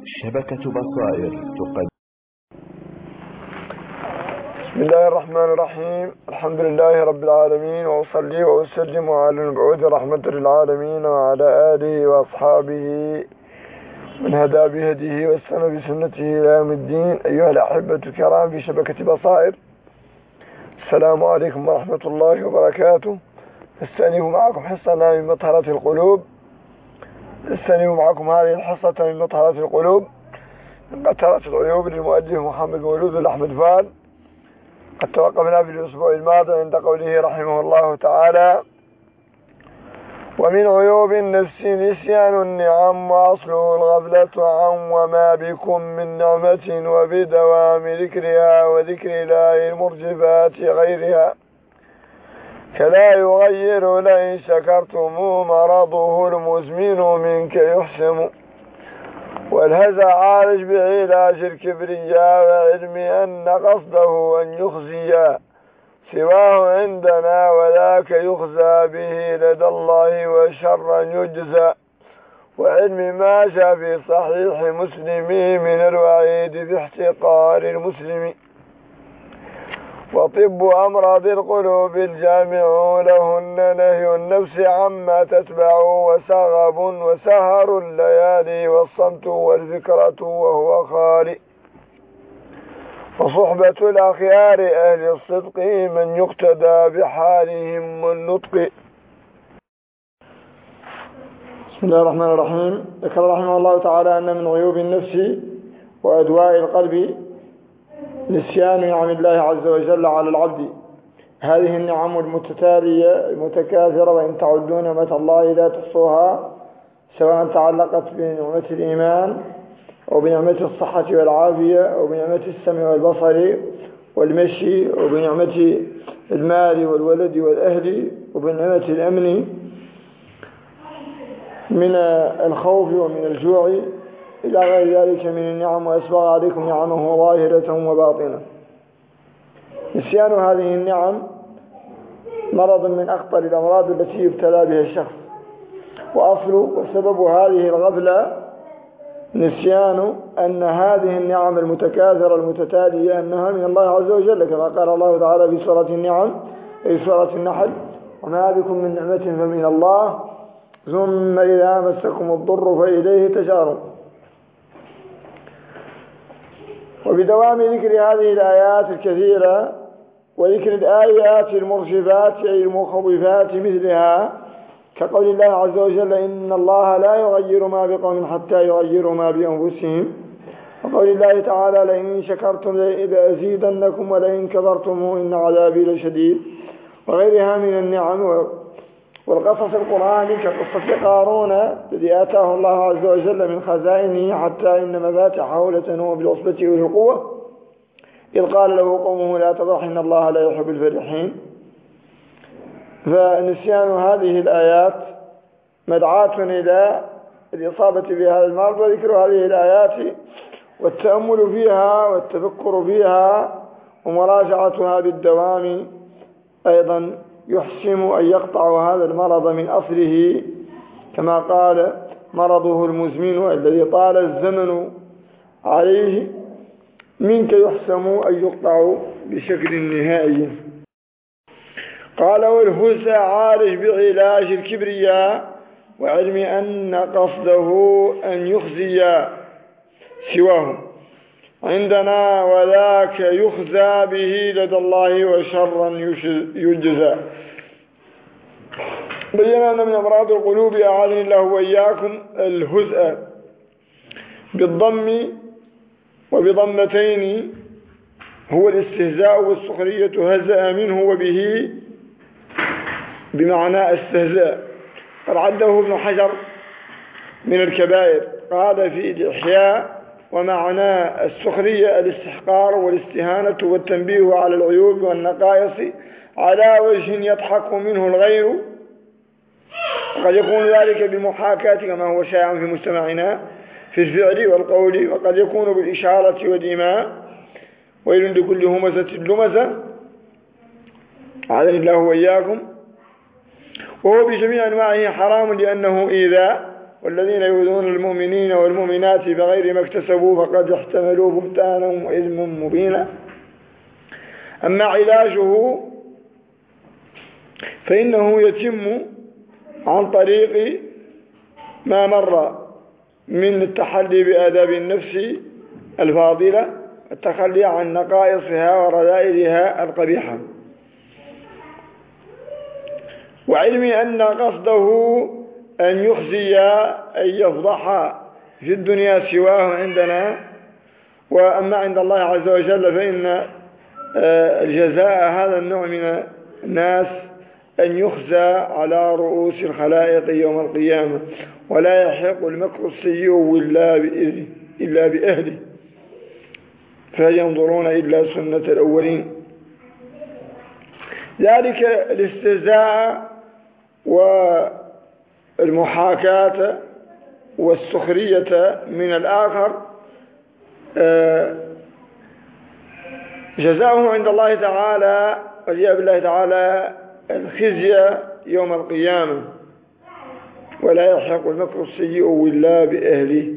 شبكة بصائر تقدم. بسم الله الرحمن الرحيم. الحمد لله رب العالمين، وأصلي وأسلم على المبعوث رحمة للعالمين وعلى آله وأصحابه من هدى بهديه واستنى بسنته إلى يوم الدين. أيها الأحبة الكرام في شبكة بصائر، السلام عليكم ورحمة الله وبركاته. نستأنف معكم حصتنا من مطهرة القلوب. نستأنف معكم هذه الحصة من مطهرة القلوب من قطرة العيوب للمؤلف محمد مولود الأحمد فال. قد توقفنا في الأسبوع الماضي عند قوله رحمه الله تعالى: ومن عيوب النفس نسيان النعم، وأصله الغفلة عن وما بكم من نعمة، وبدوام ذكرها وذكر الله المرجفات غيرها، كلا يغير لئن شكرتم مرضه المزمن منك يحسم، والهزع عالج بعلاج الكبرياء، وعلم أن قصده أن يخزي سواه عندنا، وذاك يخزى به لدى الله وشرا يجزى، وعلم ما جاء في صحيح مسلم من الوعيد في احتقار المسلم، وطب أمراض القلوب الجامع لهن نهي النفس عما تتبع، وسغب وسهر الليالي والصمت والفكرة وهو خالي، وصحبة الأخيار أهل الصدق من يقتدى بحالهم النطق. بسم الله الرحمن الرحيم. ذكر رحمه الله تعالى أن من عيوب النفس وأدواء القلب نسيان نعم الله عز وجل على العبد. هذه النعم المتتالية المتكاثرة، وإن تعدوا نعمة الله لا تحصوها، سواء تعلقت بنعمة الإيمان أو بنعمة الصحة والعافية أو بنعمة السمع والبصر والمشي أو بنعمة المال والولد والأهل وبنعمة الأمن من الخوف ومن الجوع إلى غير ذلك من النعم، وأسبغ عليكم نعمه ظاهرة وباطنة. نسيان هذه النعم مرض من أخطر الأمراض التي يبتلى بها الشخص، وأصل وسبب هذه الغفلة نسيان أن هذه النعم المتكاثرة المتتالية أنها من الله عز وجل، كما قال الله تعالى في سورة النعم في سورة النحل: وما بكم من نعمة فمن الله ثم إذا مسكم الضر فإليه تجارون. وبدوام ذكر هذه الآيات الكثيرة وذكر الآيات المرجفات أي المخوفات مثلها، كقول الله عز وجل: إن الله لا يغير ما بقوم حتى يغيروا ما بأنفسهم، وقول الله تعالى: لئن شكرتم لأزيدنكم ولئن كفرتم إن عذابي لشديد، وغيرها من النعم والقصص القرآني كقصة قارون الذي آتاه الله عز وجل من خزائنه حتى إن مفاتحه لتنوء بالعصبة أولي القوة، إذ قال له قومه لا تفرح إن الله لا يحب الفرحين. فنسيان هذه الآيات مدعاة إلى الإصابة بهذا المرض، وذكر هذه الآيات والتأمل فيها والتفكر فيها ومراجعتها بالدوام أيضا يحسم أن يقطع هذا المرض من أصله، كما قال: مرضه المزمن الذي طال الزمن عليه منك يحسم أن يقطع بشكل نهائي. قال: والهزع عالج بعلاج الكبرياء، وعلم أن قصده أن يخزي سواه عندنا، وذاك يخزى به لدى الله وشرا يجزى. بينا أن من أمراض القلوب أعاذني الله وإياكم الهزء بالضم وبضمتين، هو الاستهزاء والسخرية، هزأ منه وبه بمعنى استهزاء. قد عده ابن حجر من الكبائر، قال في الإحياء: ومعنى السخرية الاستحقار والاستهانة والتنبيه على العيوب والنقائص على وجه يضحك منه الغير، وقد يكون ذلك بالمحاكاة كما هو شائع في مجتمعنا في الفعل والقول، وقد يكون بالإشارة والإيماء. ويل لكل همزة لمزة، أعاذني الله وإياكم. وهو بجميع أنواعه حرام لأنه إيذاء، والذين يؤذون المؤمنين والمؤمنات بغير ما اكتسبوا فقد احتملوا بهتانا وإثما مبينا. أما علاجه فإنه يتم عن طريق ما مر من التحلي بآداب النفس الفاضلة، التخلي عن نقائصها ورذائلها القبيحة، وعلم أن قصده أن يخزي أن يفضح في الدنيا سواه عندنا، وأما عند الله عز وجل فإن الجزاء هذا النوع من الناس أن يخزى على رؤوس الخلائق يوم القيامة، ولا يحق المكر السيء إلا بأهله، فهل ينظرون إلا سنة الأولين. ذلك الاستهزاء والمحاكاة والسخرية من الآخر جزاؤه عند الله تعالى والعياذ بالله تعالى الخزي يوم القيامة، ولا يحق المكر السيء إلا بأهله.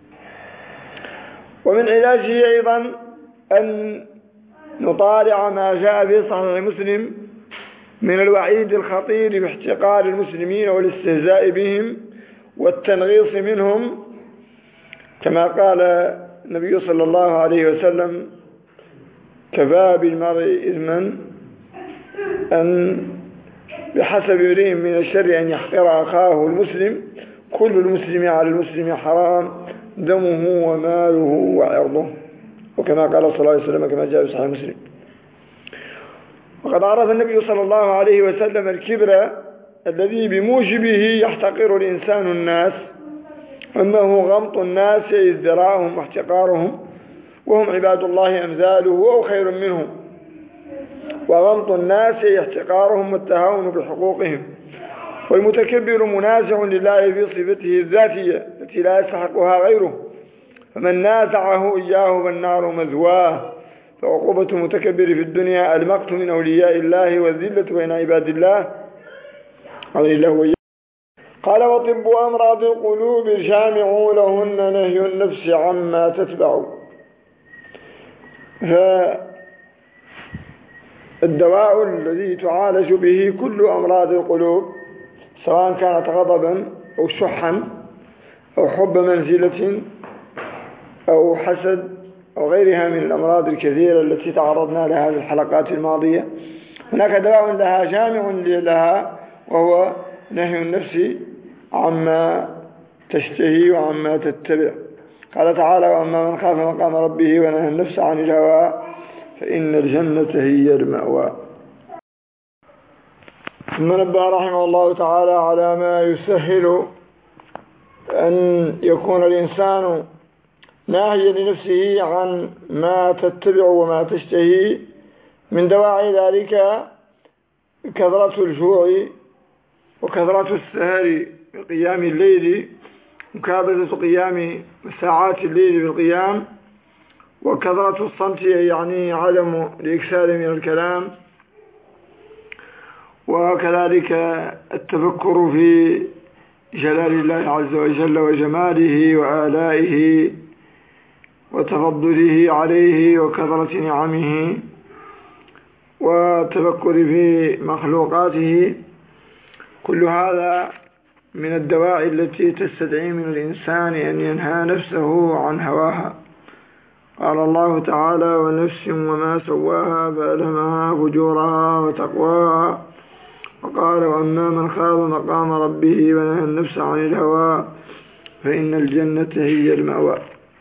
ومن علاجه أيضا أن نطالع ما جاء في صحيح مسلم من الوعيد الخطير باحتقار المسلمين والاستهزاء بهم والتنغيص منهم، كما قال النبي صلى الله عليه وسلم: كفى بالمرء إثما أن بحسب امرئ من الشر أن يحقر أخاه المسلم، كل المسلم على المسلم حرام، دمه وماله وعرضه، وكما قال صلى الله عليه وسلم كما جاء في صحيح مسلم. وقد عرف النبي صلى الله عليه وسلم الكبر الذي بموجبه يحتقر الإنسان الناس، أنه غمط الناس ازدراءهم واحتقارهم وهم عباد الله أمثاله أو خير منهم، وغمط الناس احتقارهم والتهاون بحقوقهم. والمتكبر منازع لله في صفته الذاتية التي لا يستحقها غيره، فمن نازعه إياه فالنار مثواه. فعقوبة المتكبر في الدنيا المقت من أولياء الله والذلة بين عباد الله. قال: وطب أمراض القلوب جامع لهن نهي النفس عما تتبع. فالدواء الذي تعالج به كل أمراض القلوب، سواء كانت غضبا أو شحا أو حب منزلة أو حسد أو غيرها من الأمراض الكثيرة التي تعرضنا لها في الحلقات الماضية، هناك دواء لها جامع لها، وهو نهي النفس عما تشتهي وعما تتبع. قال تعالى: وأما من خاف مقام ربه ونهى النفس عن الهوى فإن الجنة هي المأوى. ثم نبه رحمه الله تعالى على ما يسهل أن يكون الإنسان ناهيا لنفسه عن ما تتبع وما تشتهي. من دواعي ذلك كثرة الجوع وكثرة السهر بقيام الليل، مكابدة قيام ساعات الليل بالقيام، وكثرة الصمت يعني عدم الإكثار من الكلام، وكذلك التفكر في جلال الله عز وجل وجماله وآلائه وتفضله عليه وكثرة نعمه، والتفكر في مخلوقاته. كل هذا من الدواعي التي تستدعي من الإنسان أن ينهى نفسه عن هواها. قال الله تعالى: ونفس وما سواها فألهمها فجورها وتقواها. وقال: وأما من خاف مقام ربه ونهى النفس عن الهوى فإن الجنة هي المأوى.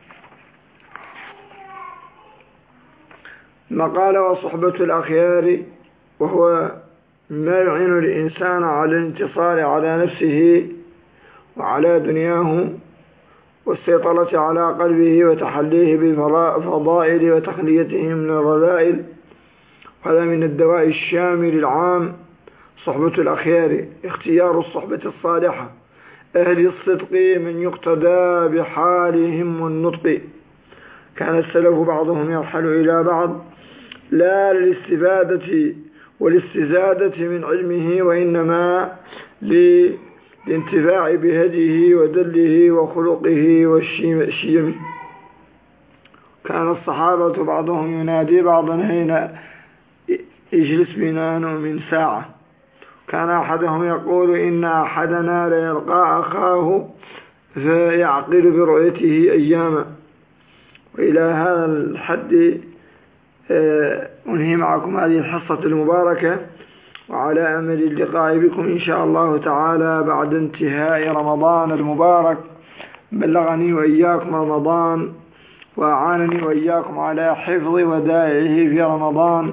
ما قال: وصحبة الأخيار، وهو ما يعين الإنسان على الانتصار على نفسه وعلى دنياه والسيطرة على قلبه وتحليه بالفضائل وتخليته من الرذائل. هذا من الدواء الشامل العام. صحبة الأخيار اختيار الصحبة الصالحة أهل الصدق من يقتدى بحالهم والنطق. كان السلف بعضهم يرحل إلى بعض لا للاستفادة والاستزادة من علمه، وإنما الانتفاع بهديه ودله وخلقه والشيم. كان الصحابة بعضهم ينادي بعضا هنا اجلس بنا من ساعة. كان أحدهم يقول إن أحدنا ليلقى أخاه فيعقل برؤيته أياما. وإلى هذا الحد أنهي معكم هذه الحصة المباركة، وعلى أمل اللقاء بكم إن شاء الله تعالى بعد انتهاء رمضان المبارك. بلغني وإياكم رمضان، وأعانني وإياكم على حفظ ودائعه في رمضان،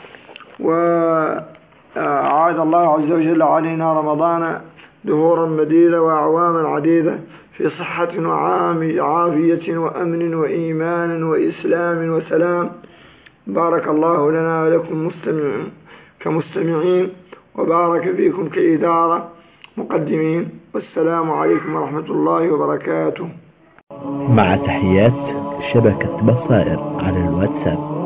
وأعاد الله عز وجل علينا رمضان دهورا مديدة وأعواما عديدة في صحة وعافية وأمن وإيمان وإسلام وسلام. بارك الله لنا ولكم كمستمعين، وبارك فيكم كإدارة مقدمين. والسلام عليكم ورحمة الله وبركاته. مع تحيات شبكة بصائر على الواتساب.